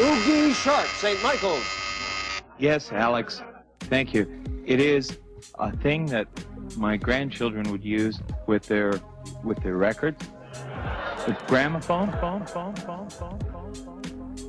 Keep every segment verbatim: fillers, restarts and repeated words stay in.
Oogie Sharp, Saint Michael's. Yes, Alex. Thank you. It is a thing that my grandchildren would use with their with their records. With gramophone, phone, phone, phone, phone, phone, phone.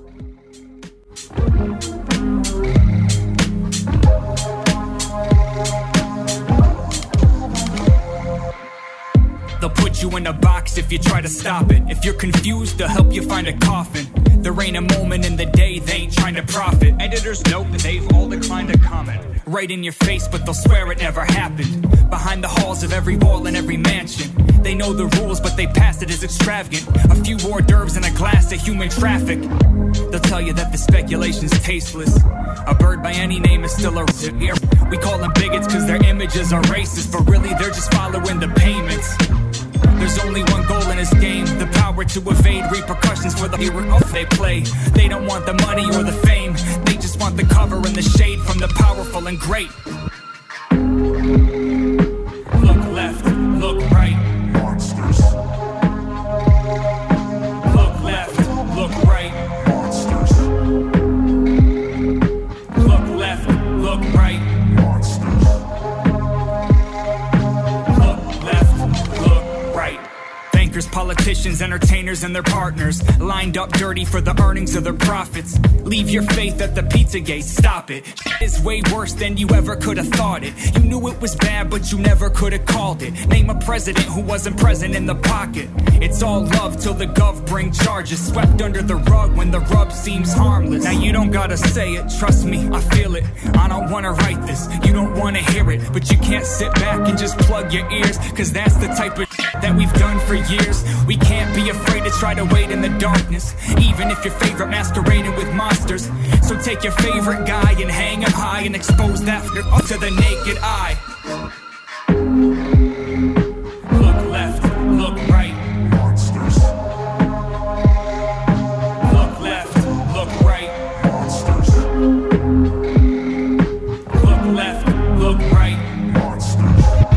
They'll put you in a box if you try to stop it. If you're confused, they'll help you find a coffin. There ain't a moment in the day they ain't trying to profit. Editors note that they've all declined to comment. Right in your face, but they'll swear it never happened. Behind the halls of every wall and every mansion, they know the rules, but they pass it as extravagant. A few hors d'oeuvres and a glass of human traffic. They'll tell you that the speculation's tasteless. A bird by any name is still a here. We call them bigots cause their images are racist, but really they're just following the payments. There's only one goal in this game, the power to evade repercussions for the hero they play. They don't want the money or the fame, they just want the cover and the shade from the powerful and great. Look left, look right. Monsters. Look left, look right. Monsters. Look left, look right. Monsters. Look left, look right. Bankers, politicians, entertainers, and their partners lined up dirty for the earnings of their profits. Leave your faith at the Pizzagate, stop it. It's way worse than you ever could have thought it. You knew it was bad, but you never could have called it. Name a president who wasn't present in the pocket. It's all love till the gov bring charges. Swept under the rug when the rub seems harmless. Now you don't gotta say it, trust me, I feel it. I don't wanna write this, you don't wanna hear it, but you can't sit back and just plug your ears, cause that's the type of that we've done for years. We can't be afraid to try to wait in the darkness, even if your favorite masquerading with monsters. So take your favorite guy and hang him high and expose that up to the naked eye. Look left, look right. Monsters. Look left, look right. Monsters. Look left, look right. Monsters.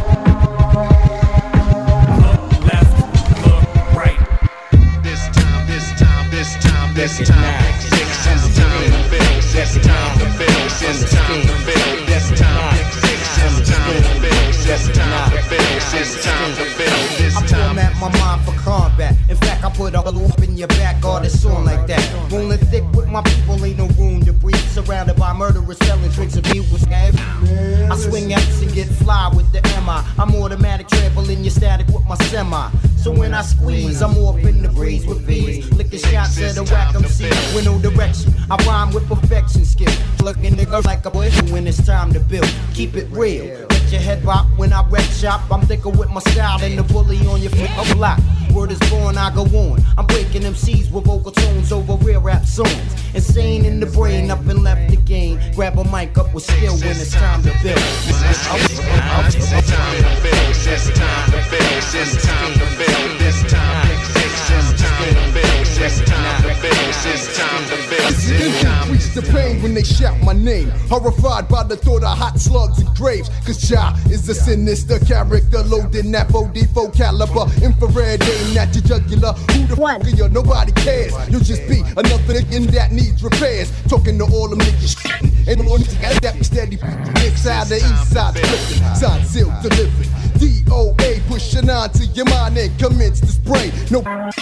Look left, look right. This time, this time, this time, this time. This time to build, this time to build, this time to build, this time, this time to build, this time to build, this time to build, this time. I format my mind for combat. In fact, I put a loop in your back, all this on like that. Rolling thick with my people, ain't no room to breathe. Surrounded by murderers selling drinks and beer with heavy. I swing X and get fly with the M I. I'm automatic trampling your static with my semi. So when I squeeze, I'm off in the breeze with V's. Licking shots at a whack M C with no direction. I rhyme with perfection skill. Looking nigga like a boy when it's time to build. Keep it real. Let your head rock when I wreck shop. I'm thicker with my style than the bully on your foot of block. Word is born, I go on. I'm breaking M Cs with vocal tones over real rap songs. Insane in the brain, up and left the game. Grab a mic up with skill when it's time to build. It's time to build, it's time to build, it's time to build, it's time to build, it's time to build, it's time to build, it's time to build, it's time to build. Increase the pain when they shout my name. Horrified by the thought of hot slugs and graves. Cause Ja is a sinister character, loading that four D four caliber, infrared aim at your jugular. Who the fuck are you? Nobody cares. You'll just be another nigga that needs repairs. Talking to all them niggas and on niggas that be steady. Inside the east side, flipping, sign sealed, delivered. D O A pushing on to your mind and commence to spray. No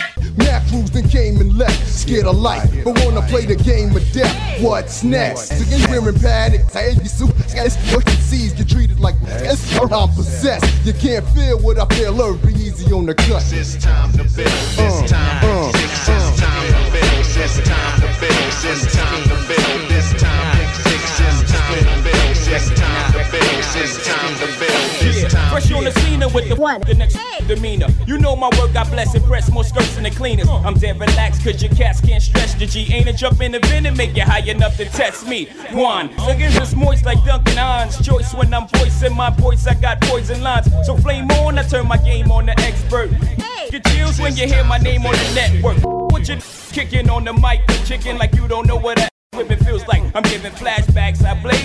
macros then came and left, scared of life, but wanna play the game of death. What's next? So you're wearing panic, I you super what you see get treated like I'm possessed. You can't feel what I feel, learn be easy on the gut. It's time to build, it's time, uh, it's time to build, it's time to build, it's time to build, this time, it's time to build, it's time to build, it's time to build, this time. Fresh on the scene with the one. The next demeanor. You know my work, I bless and press more skirts than the cleaners. I'm dead relaxed cause your cats can't stretch the G. Ain't a jump in the vent and make you high enough to test me. One, against this moist like Duncan Hines. Choice when I'm voicing my voice, I got poison lines. So flame on, I turn my game on the expert. Get chills when you hear my name on the network. What you kicking on the mic, chicken like you don't know what that whipping feels like. I'm giving flashbacks, I blaze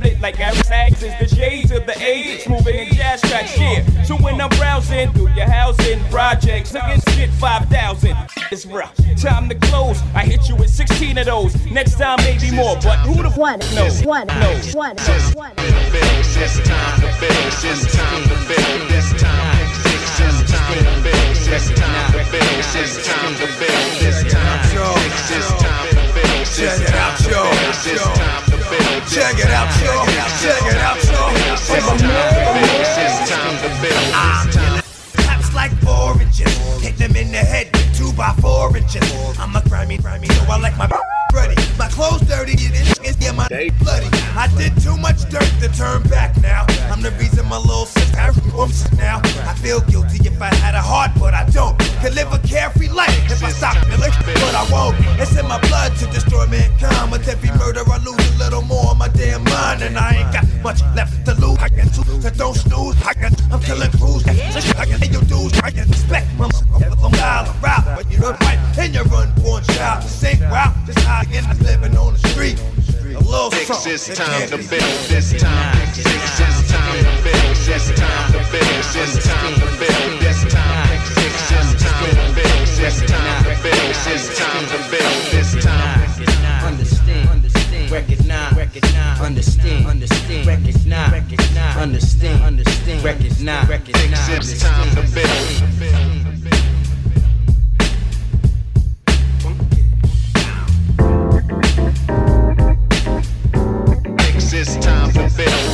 split like Aaron's axes. The shades of the age, moving in jazz tracks, yeah. So when I'm browsing through your housing projects, against shit five thousand, it's rough. Time to close, I hit you with sixteen of those. Next time maybe more, but who the f knows? One, knows? one, one, one. It's time to build, it's time to build, this time. It's time to build, it's time to build, it's time to build, this time. It's time to build, check it out, yo. It's time to build, check it out, yo. Check it out, yo. It's time to build, it's time. Claps like oranges, hit them in the head with two by four inches. I'm a grimy, grimy, so I like my ready. My clothes dirty, it is, it's yeah, my day bloody. I did too much dirt to turn back now. I'm the reason my little sister whoops now. I feel guilty if I had a heart, but I don't. Could live a carefree life if I stop feeling, but I won't. It's in my blood to destroy mankind. With every murder, I lose a little more of my damn mind, and I ain't got much left to lose. I can choose, so don't snooze. I can, I'm killing crews. I can hear your dudes. I can respect my I'm out of route, but you run right and you run born child. Sink route, just how I end living on the street. A little something. It's time to build, this time. It's time to build, this time to build, this time to build, this time. It's time to build, this time to build, this time to build, this time. Understand, understand, recognize, recognize, understand, understand, recognize, recognize, understand, understand, recognize, recognize. It's time to build. It's time to build.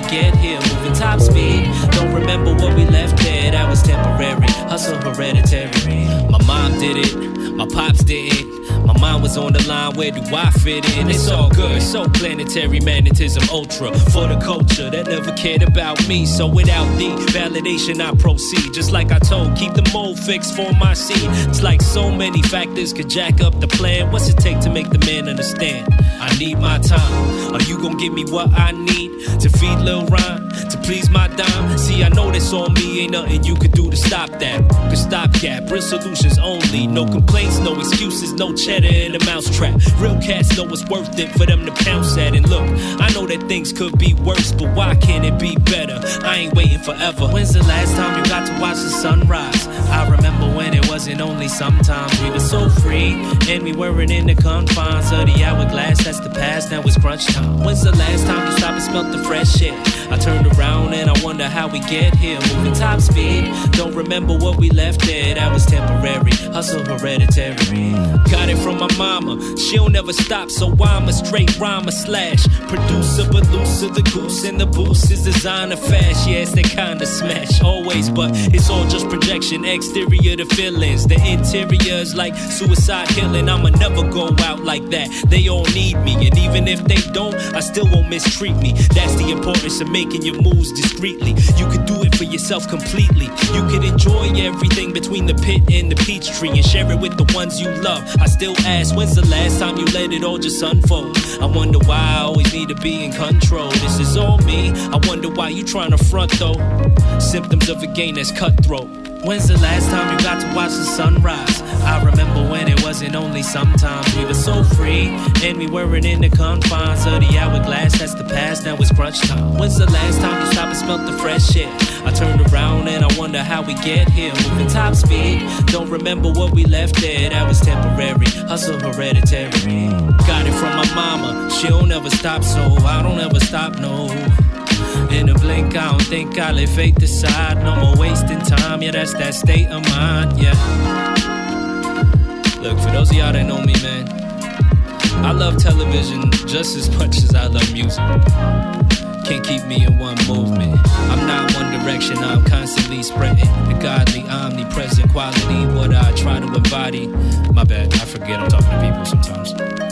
get here. Moving top speed, don't remember what we left there. That was temporary, hustle hereditary. My mom did it, my pops did it. My mind was on the line, where do I fit in? It's all good, so planetary magnetism ultra for the culture that never cared about me. So without the validation I proceed. Just like I told, keep the mold fixed for my seed. It's like so many factors could jack up the plan. What's it take to make the man understand? I need my time. Are you gonna give me what I need to feed Lil Ron, to please my dime? See, I know this on me, ain't nothing you could do to stop that. Could stop gap, real solutions only. No complaints, no excuses, no cheddar in the mousetrap. Real cats know it's worth it for them to pounce at. And look, I know that things could be worse, but why can't it be better? I ain't waiting forever. When's the last time you got to watch the sunrise? I remember when it wasn't only sometimes. We were so free, and we weren't in the confines of the hourglass. That's the past, now it's crunch time. When's the last time you stopped and smelled the fresh air? I turned around and I wonder how we get here. Moving top speed, don't remember what we left there. That was temporary, hustle hereditary. Got it from my mama, she'll never stop, so I'm a straight rhymer slash producer, but looser the goose and the boost is designer fast. Yes, they kinda smash always, but it's all just projection. Exterior the feelings, the interior's like suicide healing. I'ma never go out like that. They all need me, and even if they don't, I still won't mistreat me. That's the importance of making your moves discreetly. You could do it for yourself completely. You could enjoy everything between the pit and the peach tree and share it with the ones you love. I still ask, when's the last time you let it all just unfold? I wonder why I always need to be in control. This is all me, I wonder why you trying to front though. Symptoms of a game that's cutthroat. When's the last time you got to watch the sunrise? I remember when it wasn't only sometimes. We were so free, and we weren't in the confines of the hourglass. That's the past, now it's crunch time. When's the last time you stopped and smelled the fresh air? I turned around and I wonder how we get here. Moving top speed, don't remember what we left there. That was temporary, hustle hereditary. Got it from my mama, she'll never stop, so I don't ever stop, no. In a blink, I don't think I let fate decide. No more wasting time, yeah, that's that state of mind, yeah. Look, for those of y'all that know me, man, I love television just as much as I love music. Can't keep me in one movement. I'm not one direction, I'm constantly spreading the godly, omnipresent quality, what I try to embody. My bad, I forget I'm talking to people sometimes.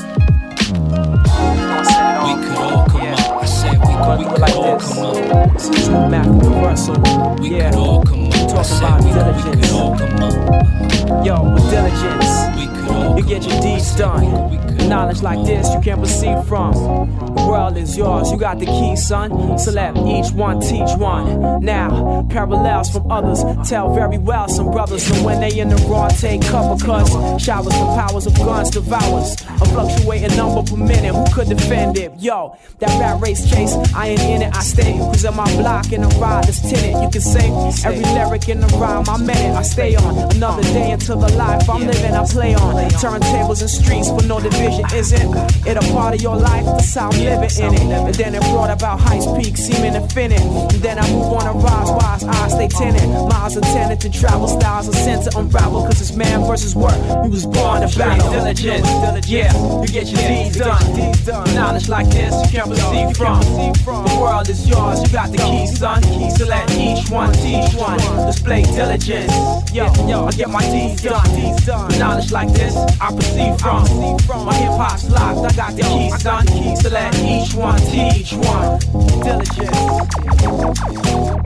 We could all come up. I said we could, we could all come up. This new Mac Universal. We could all come up. I said we could, we could all come up. Yo, with diligence, we could all you get your deeds done. Knowledge like this you can't receive from. The world is yours, you got the key, son. So let each one teach one. Now, parallels from others tell very well. Some brothers know when they in the raw take cover, cause showers from powers of guns devours a fluctuating number per minute. Who could defend it? Yo, that rat race chase, I ain't in it, I stay. Cause of my block in the ride is tinted. You can say every lyric in the rhyme, I meant it, I stay on. Another day into the life I'm living, I play on. Turntables and streets, but no division isn't it a part of your life? That's how I'm living in it. And then it brought about heights, peaks, seeming infinite. And then I move on and rise, wise eyes stay tinted. Miles intended to travel, styles are sent to unravel. Cause it's man versus work, we was born to battle. Diligence, yeah, you get your deeds done. Knowledge like this you can't receive from. The world is yours, you got the keys, son. So let each one teach one. Display diligence, yo, yo, I get my deeds done. Knowledge like this I perceive from. My hip hop's locked, I got the keys, son. So let each one teach one. Diligence.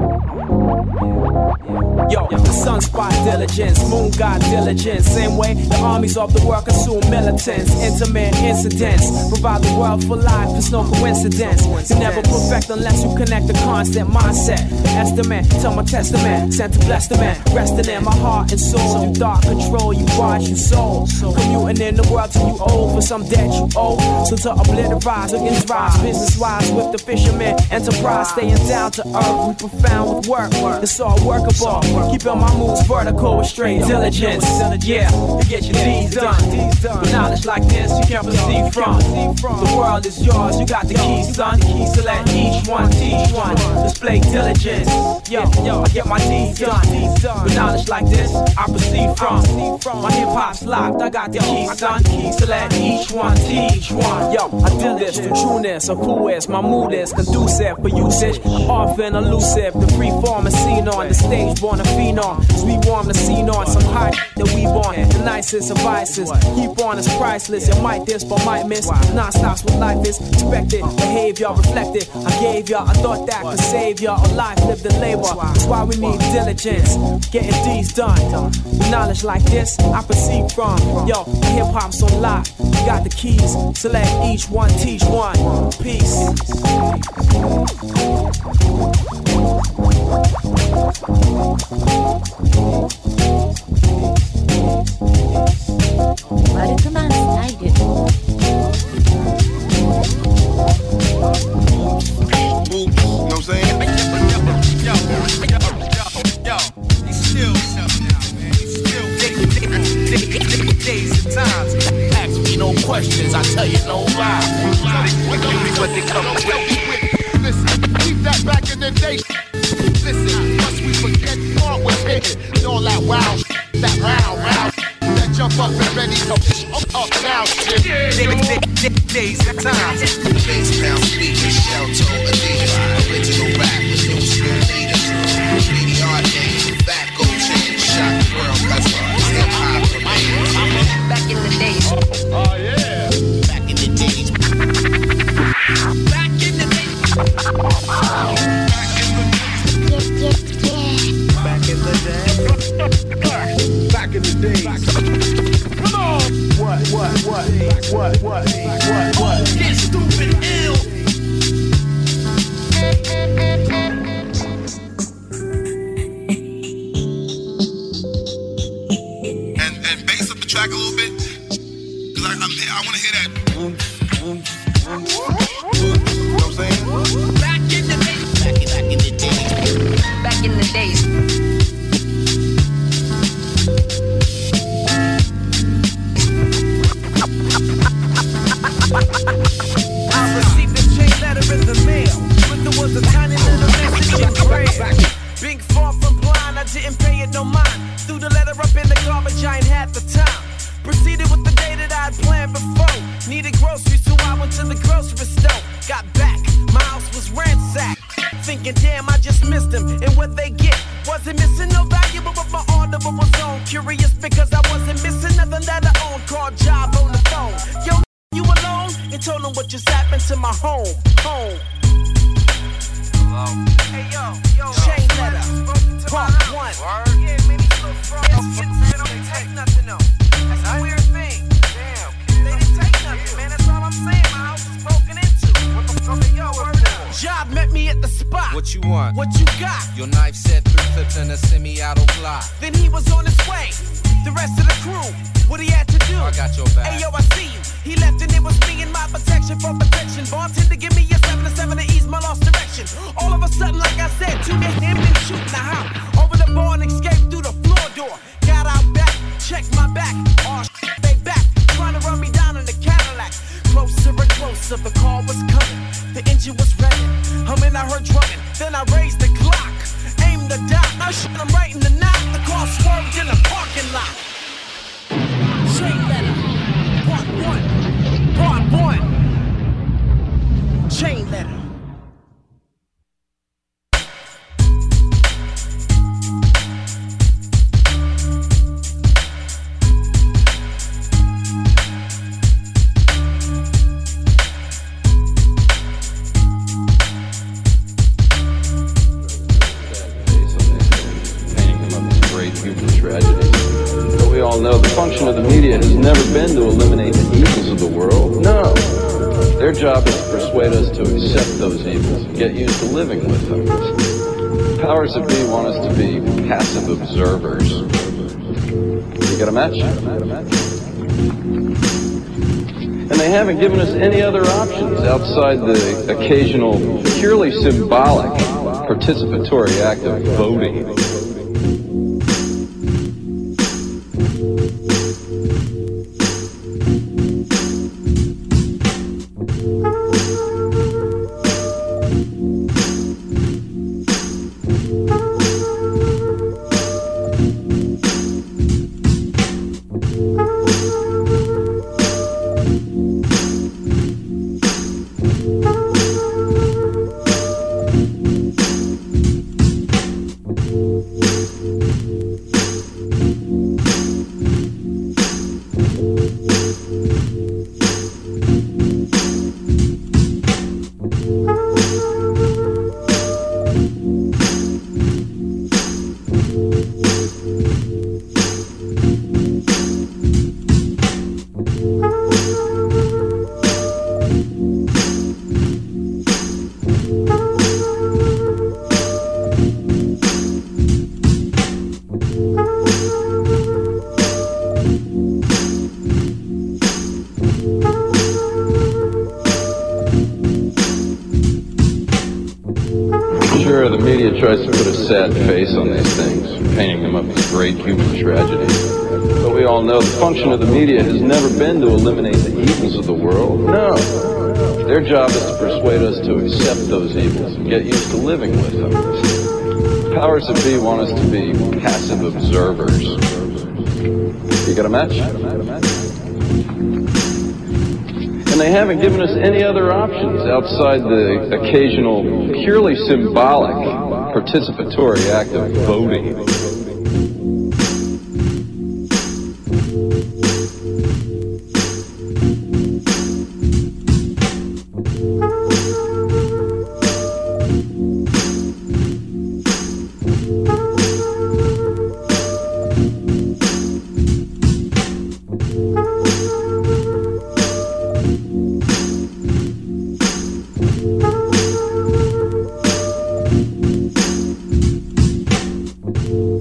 Yo, the sunspot diligence, moon god diligence. Same way the armies of the world consume militants. Intimate incidents provide the world for life, it's no coincidence. You never perfect unless you connect the constant mindset. The estimate, tell my testament, sent to bless the man. Resting in my heart and soul, you dark control, you watch, you soul. Commuting in the world till you owe for some debt you owe. So to obliterate against rise, business wise with the fisherman enterprise. Staying down to earth, we profound with work. work, it's all workable. Keeping my moves vertical with straight diligence. Yeah, to get your deeds done. With knowledge like this, you can't receive from. The world is yours, you got the keys, son. So let each one teach one. Display diligence. Yo, yo, I get my deeds done. With knowledge like this, I proceed from. My hip hop's locked, I got the keys, son. So let each one teach one. Yo, I do this for trueness of who is. My mood is conducive for usage. Often elusive, the free form is seen on the stage, born a phenom. As we warm the scene on some high that we born. The nicest of vices, keep on is priceless. You might this, but might miss. Non-stops what life is. Expected, behavior reflected. I gave y'all, I thought that could save y'all. A life lived in labor. That's why we need diligence. Getting these done. With knowledge like this, I perceive from. Yo, hip hop's on lock. You got the keys, so let each one teach one. Peace. Questions, I tell you no lie. What they come up with. Listen, keep that back in the day. Listen, must we forget part was hidden. And all that wow, that round, round, that jump up and ready to up, up now shit. Days and times. Face down speakers, shout to Adidas. Original rap with new school leaders. Graffiti art days, back gold chain, shock the world, cause hip hop remains. Back in the days. Oh yeah. Back in the days. Back in the days. Back in the days. Back in the days. Come on. What? What? What? What? What? What? What? Get stupid ill. And and bass up the track a little bit. Cause I, I'm, I want to hear that. You know what I'm saying? Back in the days. Back in, back in the days. Back in the days. I received a chain letter in the mail. But there was a tiny little message in prayer. Being far from blind, I didn't pay it no mind. Threw the letter up in the garbage, I ain't had the time. Proceeded with the day that I'd planned before. Needed groceries, so I went to the grocery store. Got back, my house was ransacked. Thinking, damn, I just missed them. And what they get wasn't missing no valuable, but my order was on. Curious because I wasn't missing nothing that I owned. Called job on the phone. Yo, you alone? And told them what just happened to my home. Home. Hello? Hey, yo, yo. Chain letter. Part one. Yeah, man, these little frauds. They don't take nothing, though. That's a weird thing. Damn, they didn't take nothing, man. That's all I'm saying. My house was broken into. Okay, yo, word up. Job met me at the spot. What you want? What you got? Your knife set three clips and a semi-auto block. Then he was on his way. The rest of the crew, what he had to do? I got your back. Hey, yo, I see you. He left and it was me and my protection for protection. Bartender, give me a seven to seven to ease my lost direction. All of a sudden, like I said, two hit him and shooting the house. Over the bar and escaped through the floor door. Got out back, checked my back. Oh, shit, they back. Trying to run me down in the Cadillac. Closer and closer, the car was coming. The engine was revving. Humming, I heard drumming. Then I raised the clock. Aimed the dot. I shot him right in the knot. The car swerved in the parking lot. Chain letter. Part one. Part one. Chain letter. No, the function of the media has never been to eliminate the evils of the world. No. Their job is to persuade us to accept those evils and get used to living with them. The powers that be want us to be passive observers. You got a match? And they haven't given us any other options outside the occasional, purely symbolic participatory act of voting. Sure, the media tries to put a sad face on these things, painting them up as great human tragedy. But we all know the function of the media has never been to eliminate the evils of the world. No. Their job is to persuade us to accept those evils and get used to living with them. The powers that be want us to be passive observers. You got a match? And they haven't given us any other options outside the occasional, purely symbolic, participatory act of voting. Thank you.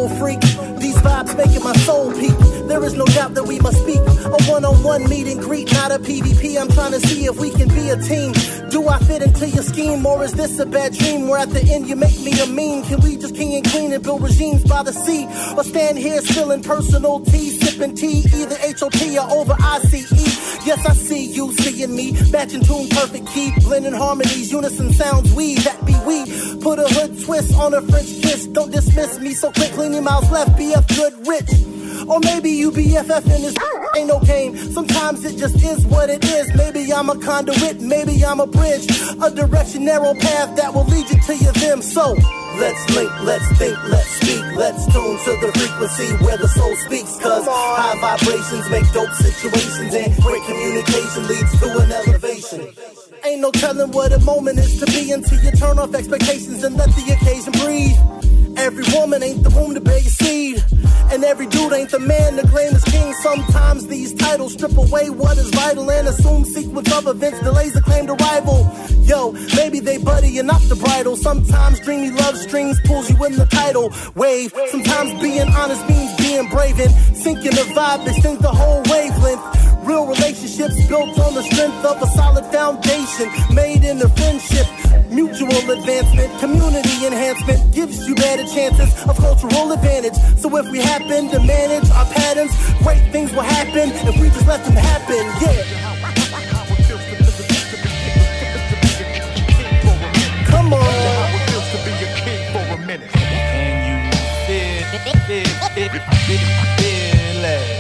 soul freak. These vibes making my soul peak. There is no doubt that we must speak. A one-on-one meet and greet, not a P V P. I'm trying to see if we can be a team. Do I fit into your scheme, or is this a bad dream where at the end you make me a meme? Can we just king and queen and build regimes by the sea, or stand here spilling personal tea, sipping tea, either H O T or over I C E? Yes, I see you seeing me, matching tune, perfect key, blending harmonies, unison sounds. We that be we. Put a hood twist on a French kiss. Don't dismiss me so quick. Clean your mouth left. B F good rich. Or maybe you B F F and this ain't no game. Sometimes it just is what it is. Maybe I'm a conduit, maybe I'm a bridge, a direction, narrow path that will lead you to your them. So let's link, let's think, let's speak, let's tune to the frequency where the soul speaks. Cause high vibrations make dope situations, and great communication leads to an elevation. Ain't no telling what a moment is to be until you turn off expectations and let the occasion breathe. Every woman ain't the womb to bear your seed, and every dude ain't the man to claim his king. Sometimes these titles strip away what is vital and assume sequence of events delays the claim to rival. Yo, maybe they buddy and not the bridle. Sometimes dreamy love strings pulls you in the tidal wave. Sometimes being honest means being brave, and sinking the vibe extends the whole wavelength. Real relationships built on the strength of a solid foundation, made in a friendship. Mutual advancement, community enhancement gives you better chances of cultural advantage. So if we happen to manage our patterns, great things will happen if we just let them happen. Yeah. Come on. How it feels to be a king for a minute. And you feel, feel, feel, feel it.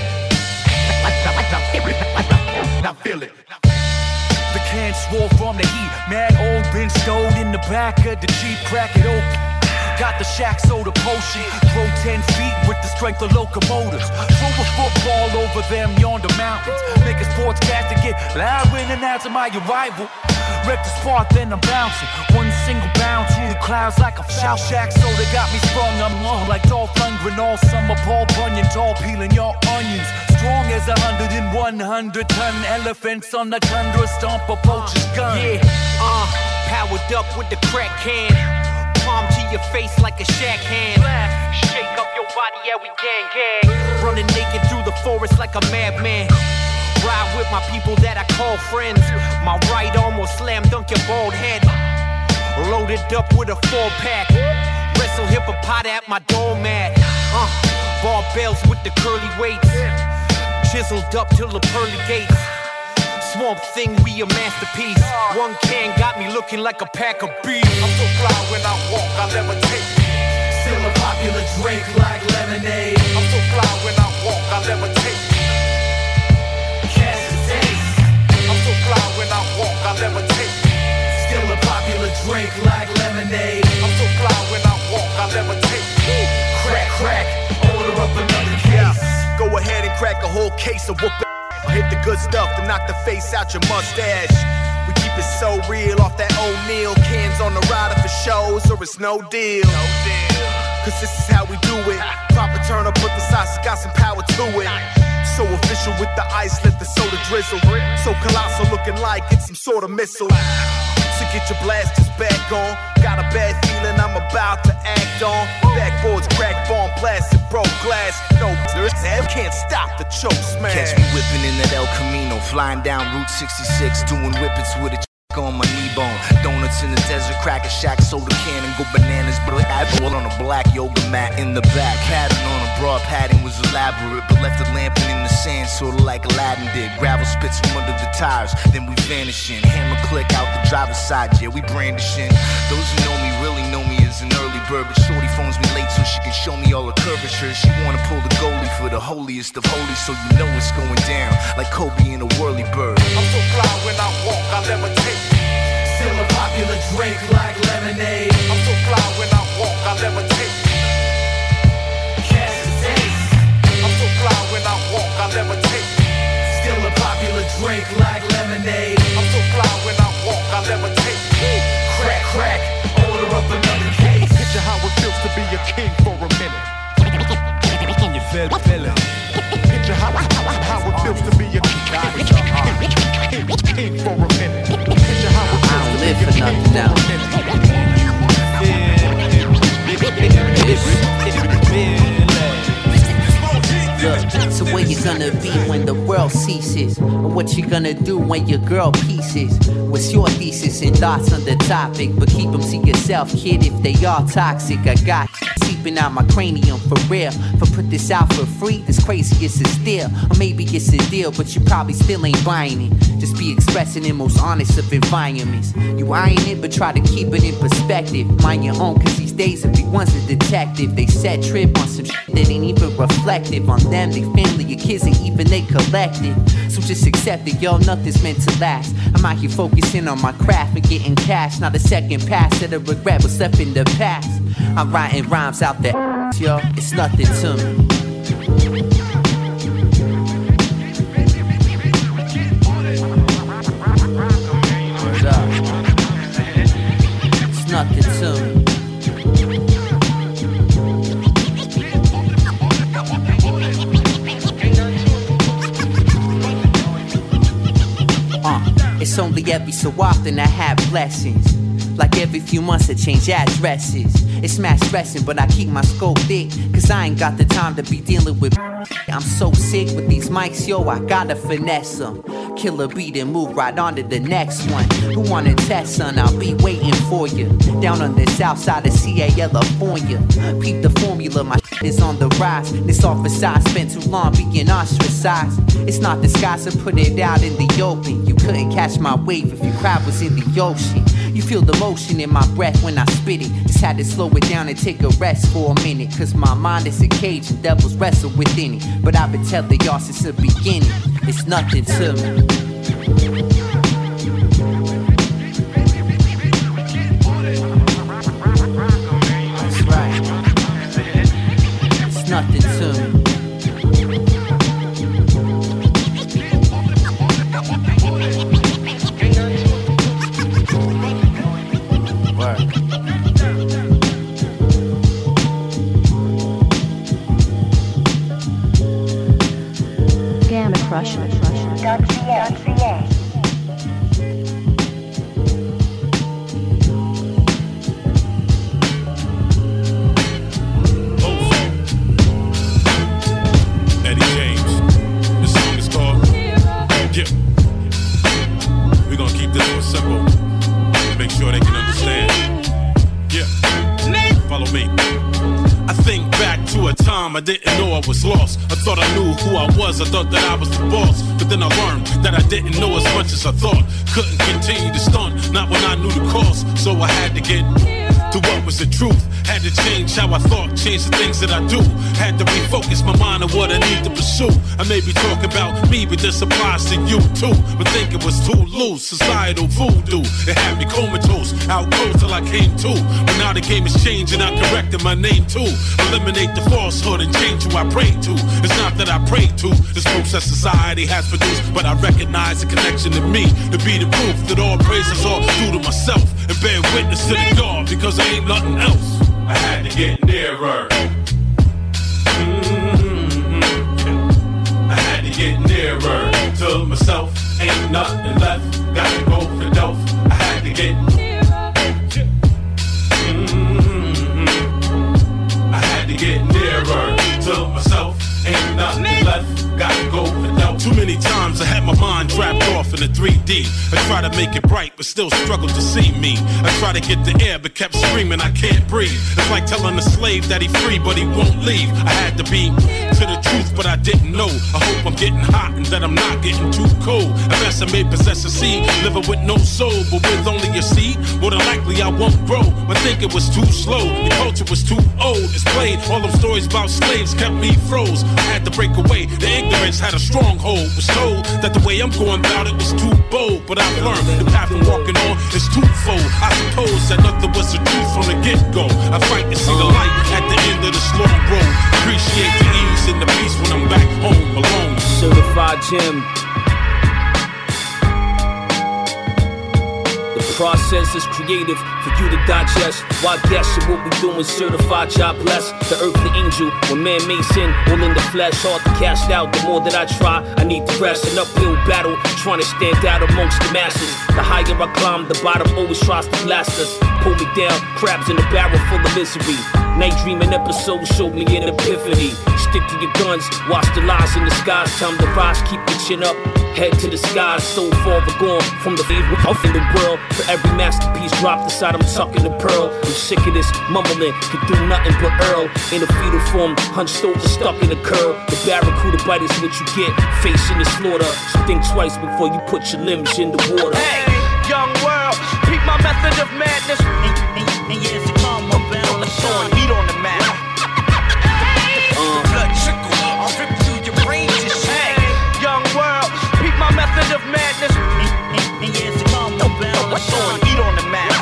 Now feel it. The can swore from the heat. Mad old Ben stowed in the back of the Jeep. Crack it open. Got the shack soda potion. Throw ten feet with the strength of locomotives. Throw a football over them yonder mountains. Make a sportscaster get loud when announcing my arrival. Wreck the spot, then I'm bouncing. One single bound through the clouds like a South Shack soda got me sprung. I'm long like Dolph Lundgren all summer. Paul Bunyan, tall peeling your onions. Strong as a hundred and one hundred ton elephants on the tundra. Stomp a poacher's gun. Yeah, uh, powered up with the crack can. Palm to your face like a shack hand. Shake up your body, yeah, we gang gang. Running naked through the forest like a madman. Ride with my people that I call friends. My right arm will slam dunk your bald head. Loaded up with a four pack. Wrestle hippopot at my doormat. Uh, barbells with the curly weights. Chiseled up till the pearly gates. Swamp Thing, we a masterpiece. One can got me looking like a pack of bees. I'm so fly when I walk, I levitate. Still a popular drink like lemonade. I'm so fly when I walk, I levitate. Catch the taste. I'm so fly when I walk, I levitate. Still a popular drink like lemonade. I'm so fly when I walk, I levitate. Crack, crack, order up another case. Yeah. Go ahead and crack a whole case of whoopin'. Hit the good stuff to knock the face out your mustache. We keep it so real off that O'Neal. Cans on the rider for shows or it's no deal. No deal. Cause this is how we do it. Proper turn up, put the sauce, got some power to it. So official with the ice, let the soda drizzle. So colossal looking like it's some sort of missile. So get your blasters back on. Got a bad feeling I'm about to act on. Backboards crack, bomb blasted, broke glass. No, can't stop the choke smash. Catch me whipping in that El Camino, flying down Route sixty-six, doing whippets with a chick on my knee bone. Donuts in the desert, cracker shack, soda can, and go bananas. But I roll on a black yoga mat in the back. Pattern on a broad padding was elaborate, but left it lamping in the sand, sorta like Aladdin did. Gravel spits from under the tires, then we vanishing. Hammer click out the driver's side, yeah, we brandishing. Those who know me really know me as an early bird, but shorty phones me late so she can show me all her curvature. She wanna pull the goalie for the holiest of holies, so you know it's going down like Kobe in a whirly bird. I'm so fly when I walk, I levitate. Still a popular drink like lemonade. I'm so fly when I walk, I levitate. Catch the taste. I'm so fly when I walk, I levitate. Still a popular drink like lemonade. I'm so fly when I walk, I levitate. Crack, crack, order up another case. Picture how it feels to be a king for a minute. You feel, feel it. Picture how, how it feels to be a king, king, king, king for a minute. Picture how it feels to be a king for a minute. Yeah, yeah, yeah, yeah, yeah. gonna be when the world ceases? Or what you gonna do when your girl pieces? What's your thesis and thoughts on the topic? But keep them to yourself, kid, if they are toxic. I got seeping out my cranium for real. If I put this out for free, this crazy is a steal. Or maybe it's a deal, but you probably still ain't buying it. Just be expressing in most honest of environments. You eyeing it, but try to keep it in perspective. Mind your own, cause these days everyone's a detective. They set trip on some shit that ain't even reflective on them, they family, your kids, and even they collective. So just accept it, yo, nothing's meant to last. I'm out here focusing on my craft and getting cash. Not a second pass to the regret what's left in the past. I'm writing rhymes out there, yo, it's nothing to me. Word up. It's nothing to me. Uh, it's only every so often I have blessings. Like every few months I change addresses. It's mad stressing, but I keep my scope thick, cause I ain't got the time to be dealing with. I'm so sick with these mics, yo, I gotta finesse them. Kill a beat and move right on to the next one. Who wanna test, son? I'll be waiting for you. Down on the south side of C A, California. Peep the formula, my shit is on the rise. This all facade spent too long being ostracized. It's not disguised, I put it out in the open. You couldn't catch my wave if your crowd was in the ocean. You feel the motion in my breath when I spit it. Just had to slow it down and take a rest for a minute. Cause my mind is a cage and devils wrestle within it. But I've been telling y'all since the beginning, it's nothing to me. That's right. It's nothing to me. Russia. Eddie James. This song is called Yeah. We're gonna keep this one simple. Make sure they can understand. Yeah. Follow me. I think back to a time I didn't know I was lost. I thought I knew who I was, I thought that I was the boss. But then I learned that I didn't know as much as I thought. Couldn't continue to stunt, not when I knew the cost. So I had to get to what was the truth. Had to change how I thought, change the things that I do. Had to refocus my mind on what I need to pursue. I may be talking about me, but this applies to you too. But think it was too loose, societal voodoo. It had me comatose, out cold till I came to. But now the game is changing, I corrected my name too. Eliminate the falsehood and change who I pray to. It's not that I pray to, this process society has produced. But I recognize the connection to me to be the proof that all praises are due to myself. And bear witness to the God, because there ain't nothing else. I had to get nearer. Mm-hmm. I had to get nearer to myself. Ain't nothing left. Gotta go for Delph. I had to get nearer. Mm-hmm. I had to get nearer to myself. Ain't nothing left. Gotta go for Delph. Too many times I had my mind trapped off in a three D. I try to make it bright, but still struggle to see me. I try to get the air, but kept screaming I can't breathe. It's like telling a slave that he free, but he won't leave. I had to be to the truth, but I didn't know. I hope I'm getting hot and that I'm not getting too cold. Unless I may possess a seed, living with no soul, but with only a seed, more than likely I won't grow. But think it was too slow, the culture was too old. It's played, all them stories about slaves kept me froze. I had to break away, the ignorance had a stronghold. Was told that the way I'm going about it was too bold, but I've learned the path I'm walking on is twofold. I suppose that nothing was the truth from the get-go. I fight to see the light at the end of this long road. Appreciate the ease and the peace when I'm back home alone. Certified Jim. The process is creative for you to digest. Why guess at what we doing? Certified job blessed. The earthly angel, when man made sin, all in the flesh, hard to cast out. The more that I try, I need to rest. An uphill battle, trying to stand out amongst the masses. The higher I climb, the bottom always tries to blast us. Pull me down, crabs in a barrel full of misery. Night dreaming episodes showed me an epiphany. Stick to your guns, watch the lies in the skies. Time to rise, keep your chin up. Head to the skies, so far gone from the favorite off in the world. For every masterpiece dropped inside, I'm tucking the pearl. I'm sick of this mumbling, can do nothing but Earl. In a fetal form, hunched over, stuck in a curl. The barracuda bite is what you get, facing the slaughter. So think twice before you put your limbs in the water. Hey, young world, peep my method of madness. And years to come, I'm bound to throwing heat on the map. Uh. Blood trickle, I'll rip through your brains and shit. Young world, peep my method of madness. And years to come, I'm bound to throwing heat on the map.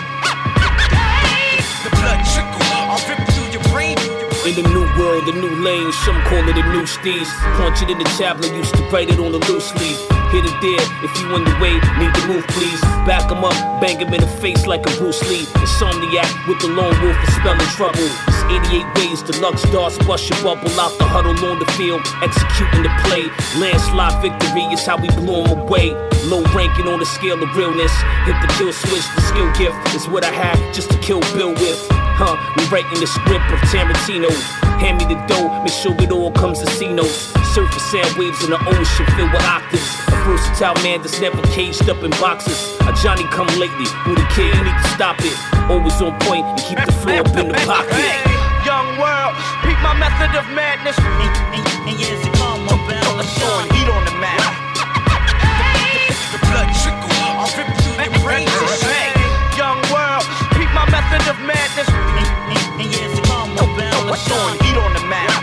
The blood trickle, I'll rip through your brains. In the new world, the new lane, some call it a new steez. Punch it in the tablet, used to write it on a loose leaf. Hit it there, if you in the way, need to move please. Back him up, bang him in the face like a Bruce Lee. Insomniac with the lone wolf for spelling trouble. It's eighty-eight ways, deluxe darts, bust your bubble out the huddle on the field. Executing the play, landslide victory is how we blow him away. Low ranking on the scale of realness. Hit the kill switch, the skill gift is what I had just to kill Bill with. Huh, we writing the script of Tarantino. Hand me the dough, make sure it all comes to C notes. Surface sand waves in the ocean filled with octaves. A versatile man that's never caged up in boxes. A Johnny come lately, who the kid, you need to stop it. Always on point and keep the floor up in the pocket. Hey, young world, peep my method of madness. And years to come, I'm bound to throwing heat on the map. The blood trickle, I'll rip through your brains and shit. Young world, peep my method of madness. And years to come, I'm bound to throwing heat on the map.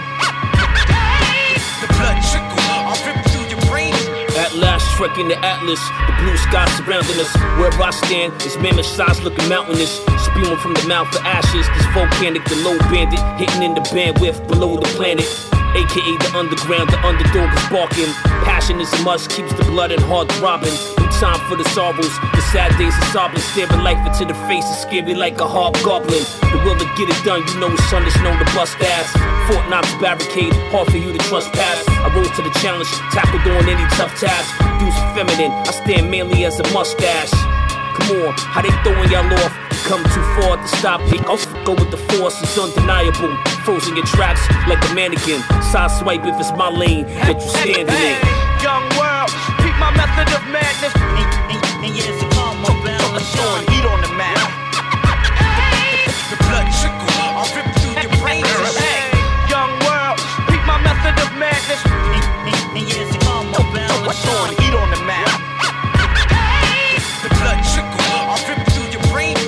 The blood trickle, I'll rip through your brains. At last, trekking the Atlas, the blue sky surrounding us. Wherever I stand, it's mammoth size looking mountainous. Spewing from the mouth of ashes, this volcanic, the low bandit, hitting in the bandwidth below the planet. A K A the underground, the underdog is barking. Passion is a must, keeps the blood and heart throbbing. No time for the sorrows, the sad days of sobbing. Staring life into the face is scary like a hobgoblin. The will to get it done, you know his son is known to bust ass. Fort Knox barricade, hard for you to trespass. I rose to the challenge, tackled on any tough task. Dudes feminine, I stand manly as a mustache. Come on, how they throwing y'all off? Come too far to stop it. I'll go with the force, it's undeniable. Frozen your tracks like a mannequin. Side swipe if it's my lane that you standing hey, in. Hey, young world, peep my method of madness. And years to come, I'm bound to throwing heat on the map. The blood trickle, I'll rip through your brains and shit. Young world, peep my method of madness. And years to come, I'm bound to throwing heat on the map. The blood trickle, I'll rip through your brains.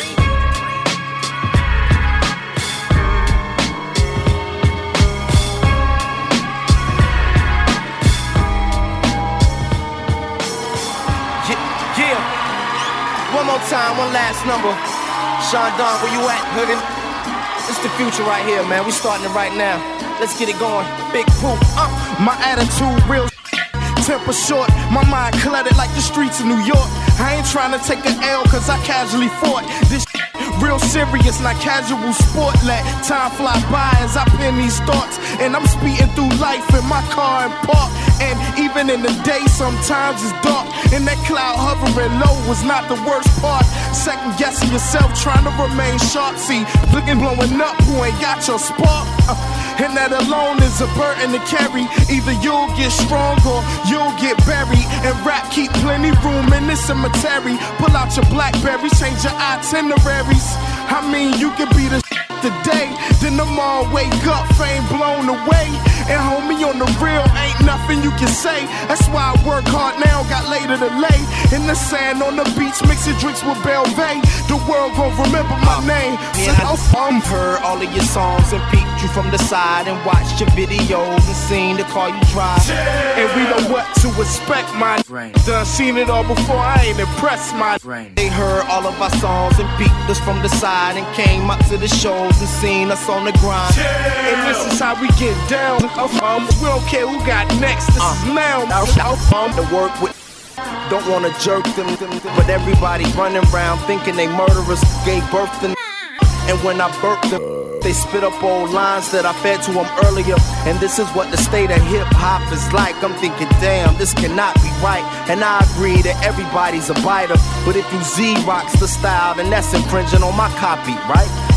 One more time, one last number. Sean Don, where you at, hoodin'? It's the future right here, man. We starting it right now. Let's get it going. Big poop. Uh, my attitude real. Temper short. My mind cluttered like the streets of New York. I ain't trying to take an L cause I casually fought. This real serious, not casual sport. Let time fly by as I pen these thoughts. And I'm speeding through life in my car and park. And even in the day, sometimes it's dark. And that cloud hovering low was not the worst part. Second guessing yourself, trying to remain sharp. See, looking blowing up, who ain't got your spark. Uh, and that alone is a burden to carry. Either you'll get strong or you'll get buried. And rap keep plenty room in this cemetery. Pull out your Blackberry, change your itineraries. I mean, you can be the today, then tomorrow wake up, fame blown away. And homie, on the real, ain't nothing you can say. That's why I work hard now, got later to lay. In the sand on the beach, mixing drinks with Belvay. The world gon' remember my name. Yeah, I've heard all of your songs and peeped you from the side and watched your videos and seen the car you drive. And we know what to expect, my brain. Done seen it all before, I ain't impressed, my brain. They heard all of our songs and peeped us from the side and came up to the shows and seen us on the grind. And this is how we get down. Um, we don't care who got next, this uh, is now. Um, to work with, don't wanna jerk them, them, them, but everybody running around thinking they murderers gave birth to. And when I burped them, they spit up old lines that I fed to them earlier. And this is what the state of hip hop is like. I'm thinking, damn, this cannot be right. And I agree that everybody's a biter, but if you Z-rocks the style, then that's infringing on my copy, right?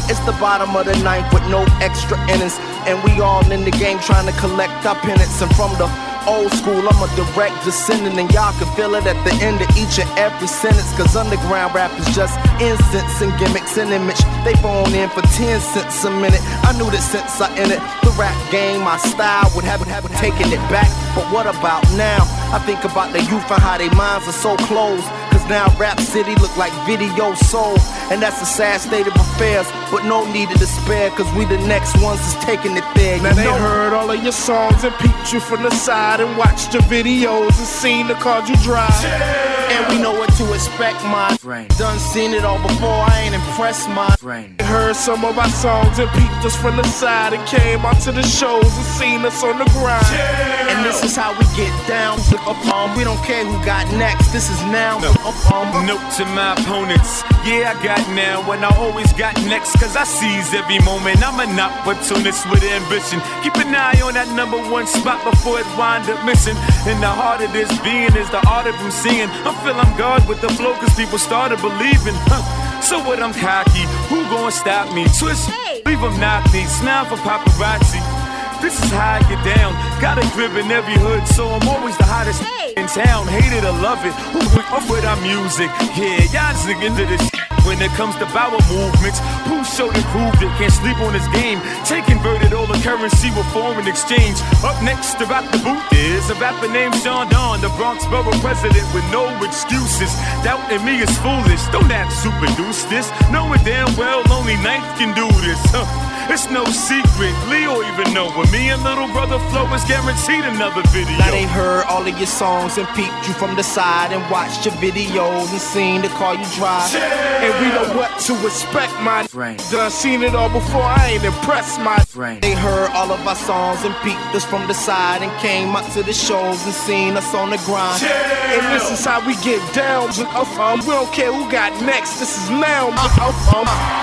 It's the bottom of the ninth with no extra innings. And we all in the game trying to collect our pennants. And from the old school, I'm a direct descendant, and y'all can feel it at the end of each and every sentence. Cause underground rap is just incense and gimmicks and image. They phone in for ten cents a minute. I knew that since I entered the rap game, my style would have, have taken it back. But what about now? I think about the youth and how their minds are so closed. Cause now Rap City look like Video Soul. And that's a sad state of affairs, but no need to despair, cause we the next ones is taking it there. Now they heard all of your songs and peeped you from the side and watched your videos and seen the cars you drive. Yeah. And we know what to expect, my friend. Done seen it all before, I ain't impressed, my friend. They heard some of our songs and peeped us from the side and came out to the shows and seen us on the grind. Yeah. And this is how we get down. We don't care who got next, this is now. No. Note to my opponents, yeah, I got now when I always got next, cause I seize every moment. I'm an opportunist with ambition. Keep an eye on that number one spot before it wind up missing. And the heart of this being is the art of them seeing. I feel I'm God with the flow cause people started believing. Huh. So what, I'm cocky, who gon' stop me? Twist, hey. Leave them knock me, smile for paparazzi. This is how I get down. Got a crib in every hood, so I'm always the hottest hey. in town. Hate it or love it, who off with our music? Yeah, y'all sing into this shit. When it comes to power movements, who showed and proved it? Can't sleep on this game. Take converted all the currency with foreign exchange. Up next to rap the boot is a rapper named Sean Don, the Bronx borough president with no excuses. Doubting me is foolish. Don't have to produce this. Knowing damn well only Ninth can do this. Huh. It's no secret, Leo even know when me and little brother Flo is guaranteed another video. Now they heard all of your songs and peeped you from the side and watched your videos and seen the car you drive. Yeah. And we know what to expect, my friend. Done seen it all before, I ain't impressed, my friend. They heard all of our songs and peeped us from the side and came up to the shows and seen us on the grind. Yeah. And this is how we get down. Um, we don't care who got next, this is now. Um,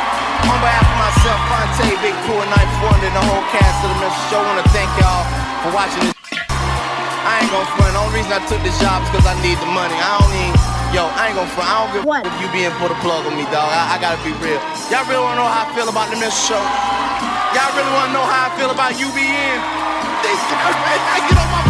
On behalf of myself, Fonte, Big Pooh, and Ninth Wonder, and the whole cast of the Mister Show, I want to thank y'all for watching this. I ain't gon' front. The only reason I took this job is because I need the money. I don't need, yo, I ain't gon' front. I don't give a f if you being put a plug on me, dog. I, I gotta be real. Y'all really wanna know how I feel about the Mister Show? Y'all really wanna know how I feel about U B N? They get on my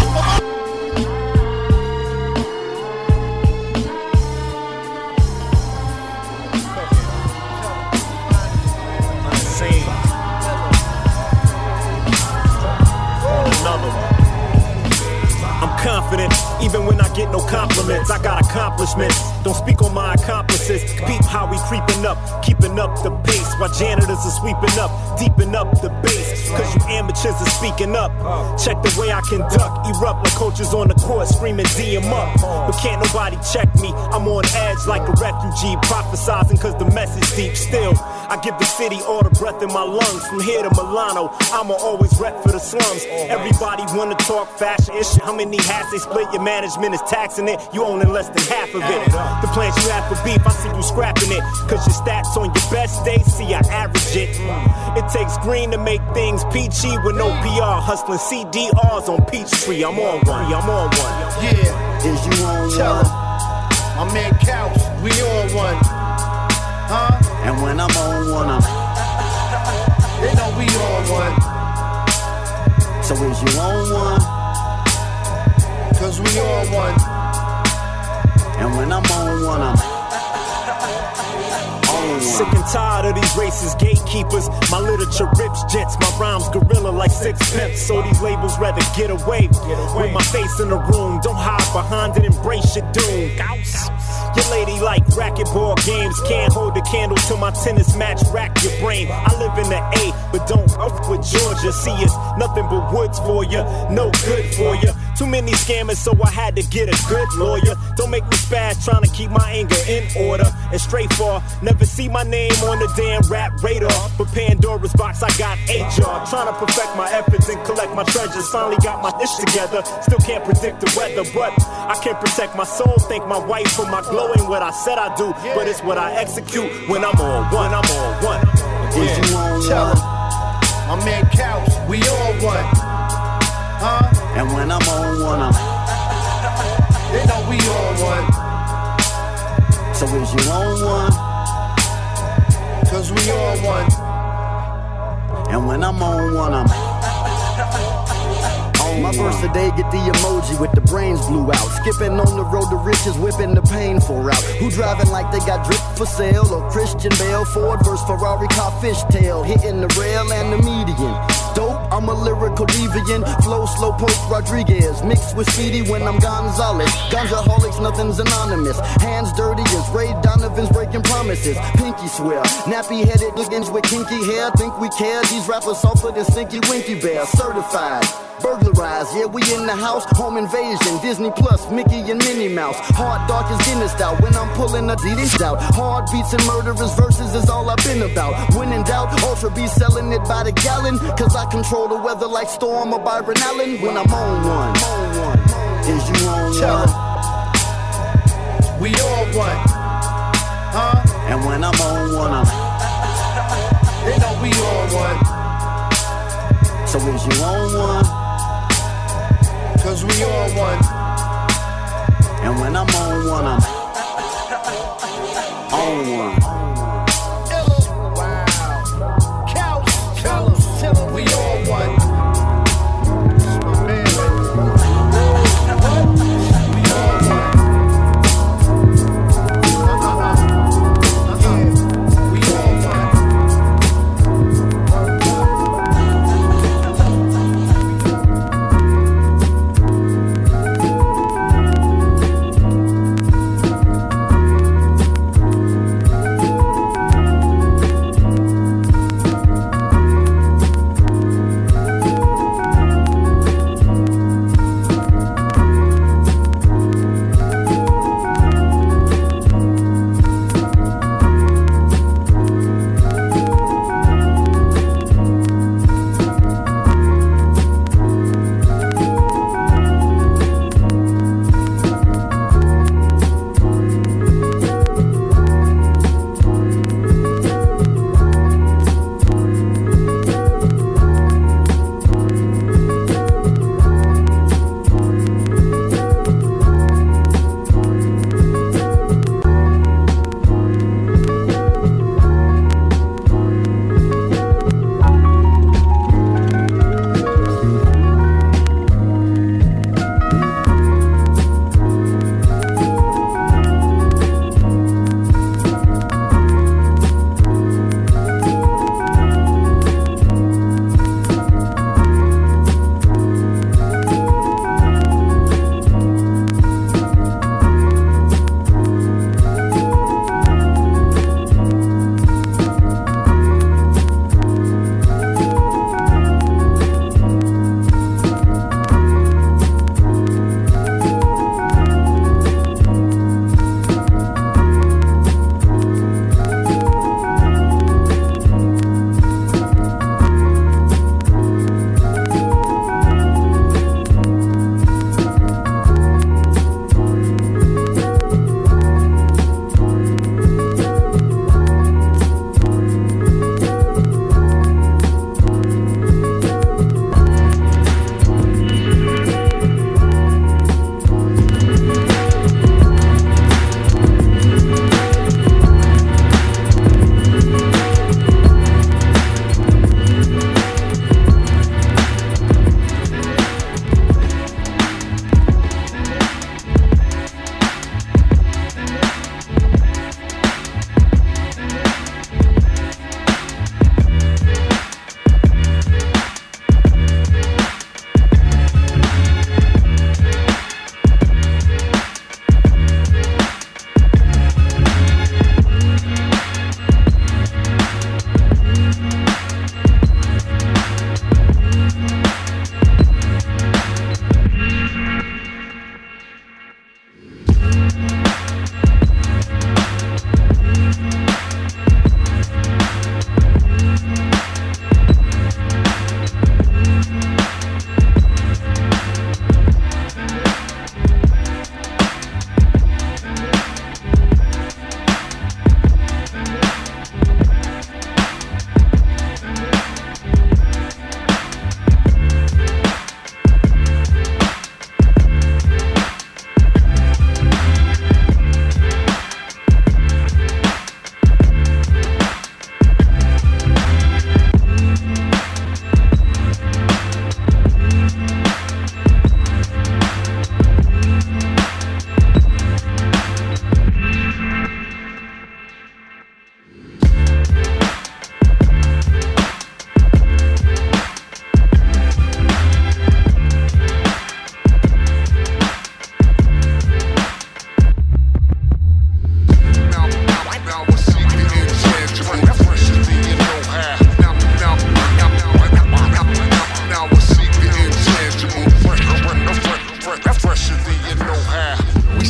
confident, even when I get no compliments. I got accomplishments, don't speak on my accomplices. Peep how we creeping up, keeping up the pace, while janitors are sweeping up, deeping up the bass. Cause you amateurs are speaking up. Check the way I conduct, erupt like coaches on the court screaming D M up. But can't nobody check me, I'm on edge like a refugee, prophesizing cause the message deep still. I give the city all the breath in my lungs. From here to Milano, I'ma always rep for the slums. Everybody wanna talk fashion-ish. How many hats they split? Your management is taxing it. You owning less than half of it. The plans you have for beef, I see you scrapping it. Cause your stats on your best days, see I average it. It takes green to make things peachy with no P R. Hustling C D Rs on Peachtree. I'm on one, I'm on one. Yeah, is you on one? My man Couch, we on one. Huh? And when I'm on one, I'm they know we on one. So is you on one? Cause we on one. And when I'm on one, I'm on one. Sick and tired of these racist gatekeepers. My literature rips jets, my rhymes gorilla like six pimps. So these labels rather get away, get away with my face in the room. Don't hide behind it, embrace your doom. Gauss. Your lady like racquetball games, can't hold the candle till my tennis match rack your brain. I live in the A, but don't up with Georgia. See, it's nothing but woods for you, no good for you. Too many scammers, so I had to get a good lawyer. Don't make me spaz trying to keep my anger in order. And straight for, never see my name on the damn rap radar. But Pandora's box, I got H R. Trying to perfect my efforts and collect my treasures. Finally got my ish together, still can't predict the weather. But I can protect my soul, thank my wife for my glow. Ain't what I said I do, but it's what I execute when I'm on one, I'm on one. Yeah, you on one? My man Couch, we on one. Huh? And when I'm on one, I'm they know we on one. So is you on one? Cause we on one. And when I'm on one, I'm on my verse today get the emoji with the brains blew out. Skipping on the road to riches, whipping the painful route. Who driving like they got drip for sale? Or Christian Bale, Ford versus Ferrari car fishtail. Hitting the rail and the median. Dope, I'm a lyrical deviant. Flow slow poke Rodriguez. Mixed with Speedy when I'm Gonzalez. Ganjaholics, nothing's anonymous. Hands dirty as Ray Donovan's breaking promises. Pinky swear, nappy headed niggas with kinky hair. Think we care, these rappers softer than Stinky Winky Bear. Certified, burglarized, yeah we in the house. Home invasion, Disney Plus, Mickey and Minnie Mouse. Hard dark as Guinness out when I'm pulling a D D out. Hard beats and murderous verses is all I've been about. When in doubt, Ultra be selling it by the gallon. Cause I control the weather like Storm or Byron Allen. When I'm on one, is you on one? We on one, huh? And when I'm on one, I'm they know we on one. So is you on one? Cause we on one. And when I'm on one, I'm on one. Wow. Couch, tell them, tell them we on one.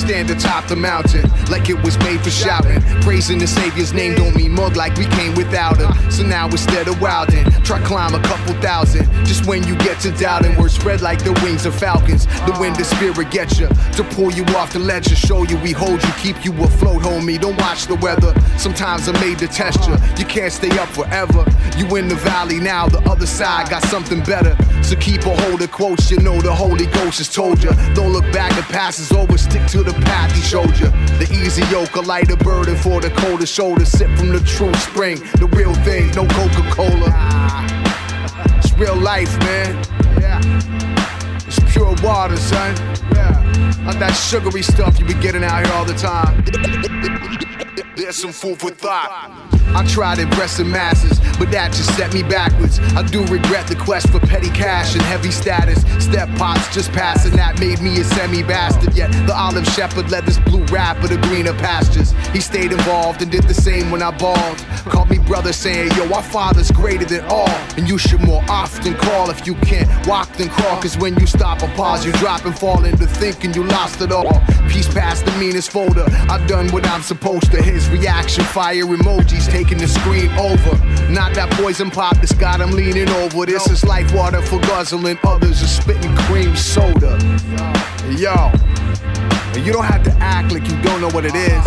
stand atop the mountain like it was made for shouting. Praising the Savior's name don't mean mug like we came without him. So now instead of wildin', try climb a couple thousand. Just when you get to doubting, words spread like the wings of falcons. The wind of spirit gets you to pull you off the ledge and show you we hold you, keep you afloat, homie. Don't watch the weather. Sometimes I'm made to test you. You can't stay up forever. You in the valley now, the other side got something better. So keep a hold of quotes, you know the Holy Ghost has told you. Don't look back, it passes over, stick to the path he showed you. The easy yoke, a lighter burden for the colder shoulder. Sip from the true spring, the real thing, no Coca-Cola. It's real life, man. Yeah. It's pure water, son. Yeah. Not that sugary stuff you be getting out here all the time. There's some food for thought. I tried impressing masses, but that just set me backwards. I do regret the quest for petty cash and heavy status. Step pops just passing, that made me a semi-bastard. Yet the olive shepherd led this blue rapper to greener pastures. He stayed involved and did the same when I balled. Called me brother saying, yo, our father's greater than all. And you should more often call. If you can't walk then crawl, cause when you stop or pause, you drop and fall into thinking you lost it all. Peace past the meanest folder, I've done what I'm supposed to. His reaction, fire emojis, taking the screen over. Not that poison pop that's got him leaning over. This is life water for guzzling, others are spitting cream soda. Yo, you don't have to act like you don't know what it is.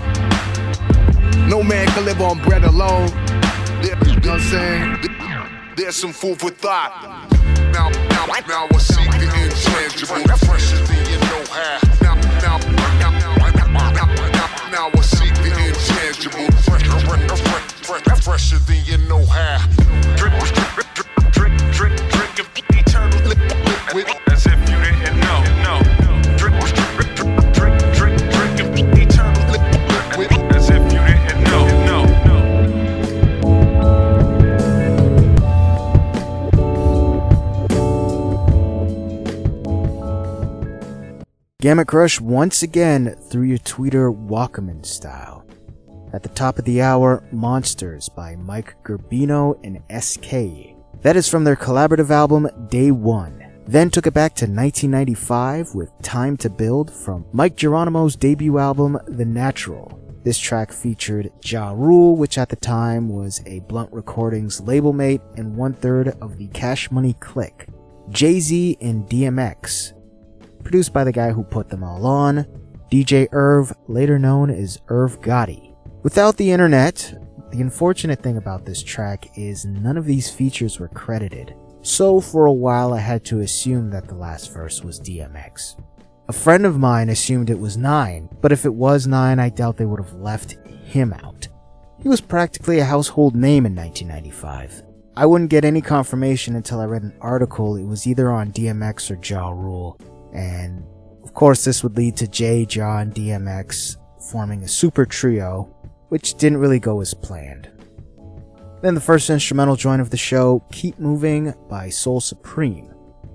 No man can live on bread alone. You know what I'm saying? There's some food for thought. Now, now, now I see the intangible. That fresher than you know how. Now, now, now, now, now, now I see the intangible. Fresh, fresher than you know how. Drink, drink, drink, drink, drink, drink of eternal liquid. As if you didn't know. No. Drink, drink, drink, drink, drink, drink of eternal liquid. As if you didn't know. No. Gamut Crush once again through your tweeter Walkman style. At the top of the hour, Monsters by Mike Gerbino and S K. That is from their collaborative album Day One. Then took it back to nineteen ninety-five with Time to Build from Mike Geronimo's debut album The Natural. This track featured Ja Rule, which at the time was a Blunt Recordings label mate and one third of the Cash Money Clique. Jay-Z and D M X. Produced by the guy who put them all on, D J Irv, later known as Irv Gotti. Without the internet, the unfortunate thing about this track is none of these features were credited. So for a while I had to assume that the last verse was D M X. A friend of mine assumed it was Nine, but if it was Nine, I doubt they would have left him out. He was practically a household name in nineteen ninety-five. I wouldn't get any confirmation until I read an article it was either on D M X or Ja Rule, and of course this would lead to Jay, Ja, and D M X forming a super trio, which didn't really go as planned. Then the first instrumental joint of the show, Keep Moving by Soul Supreme.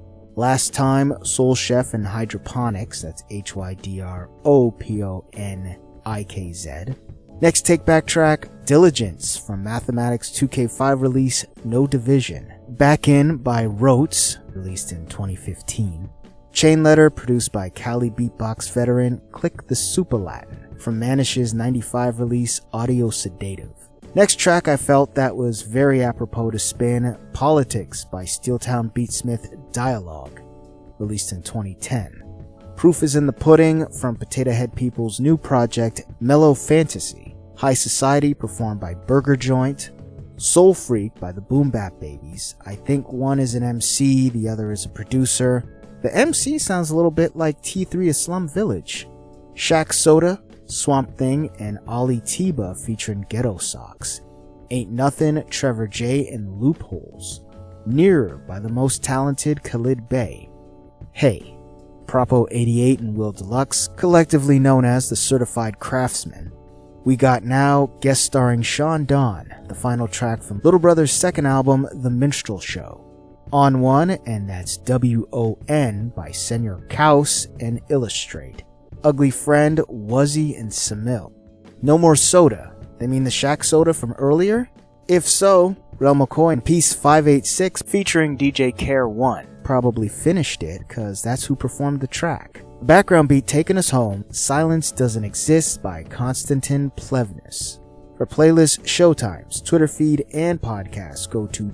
Last Time, Soul Chef and Hydroponics, that's H Y D R O P O N I K Z. Next take back track, Diligence from Mathematics two K five release No Division. Back In by Rotes, released in twenty fifteen. Chain Letter, produced by Cali beatbox veteran Click the Super Latin, from Manish's ninety-five release Audio Sedative. Next track I felt that was very apropos to spin, Politics by Steeltown Beatsmith Dialogue, released in twenty ten. Proof is in the Pudding from Potato Head People's new project Mellow Fantasy. High Society performed by Burger Joint. Soul Freak by the Boom Bap Babies. I think one is an M C, the other is a producer. The M C sounds a little bit like T three of Slum Village. Shaq Soda, Swamp Thing, and Ali Tiba featuring Ghetto Socks. Ain't Nothing, Trevor J, and Loopholes. Nearer by the most talented Khalid Bey. Hey, Propo eighty-eight and Will Deluxe, collectively known as the Certified Craftsman. We got Now, guest starring Sean Don, the final track from Little Brother's second album, The Minstrel Show. On One, and that's W O N by Senor Kaus and Illustrate. Ugly Friend, Wuzzy, and Samil. No More Soda. They mean the Shaq Soda from earlier? If so, Rel McCoy and Piece five eighty-six featuring D J Care one probably finished it, cause that's who performed the track. The background beat taking us home, Silence Doesn't Exist by Konstantin Plevnis. For playlists, showtimes, Twitter feed, and podcasts, go to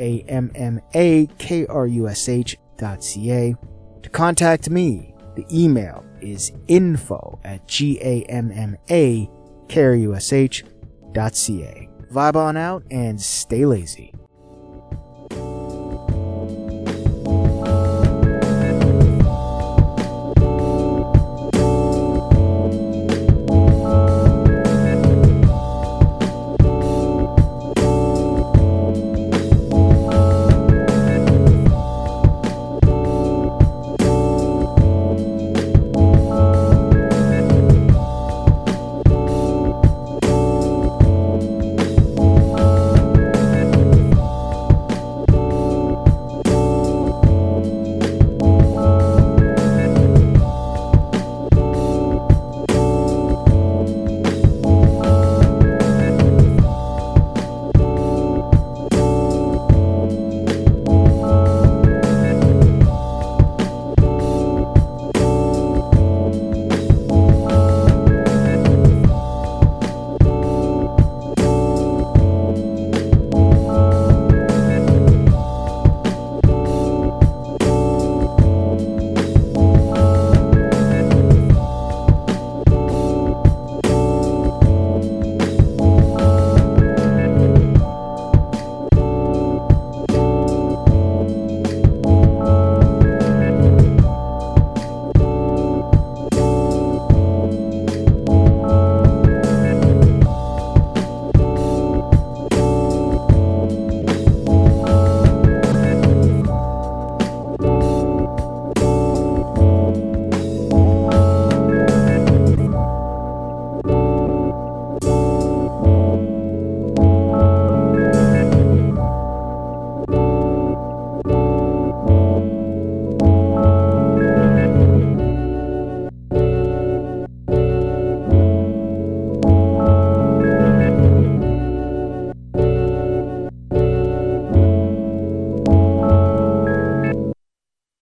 G-A-M-M-A-K-R-U-S-H dot C-A. To contact me, the email is info at G-A-M-M-A-K-R-U-S-H dot C-A. Vibe on out and stay lazy.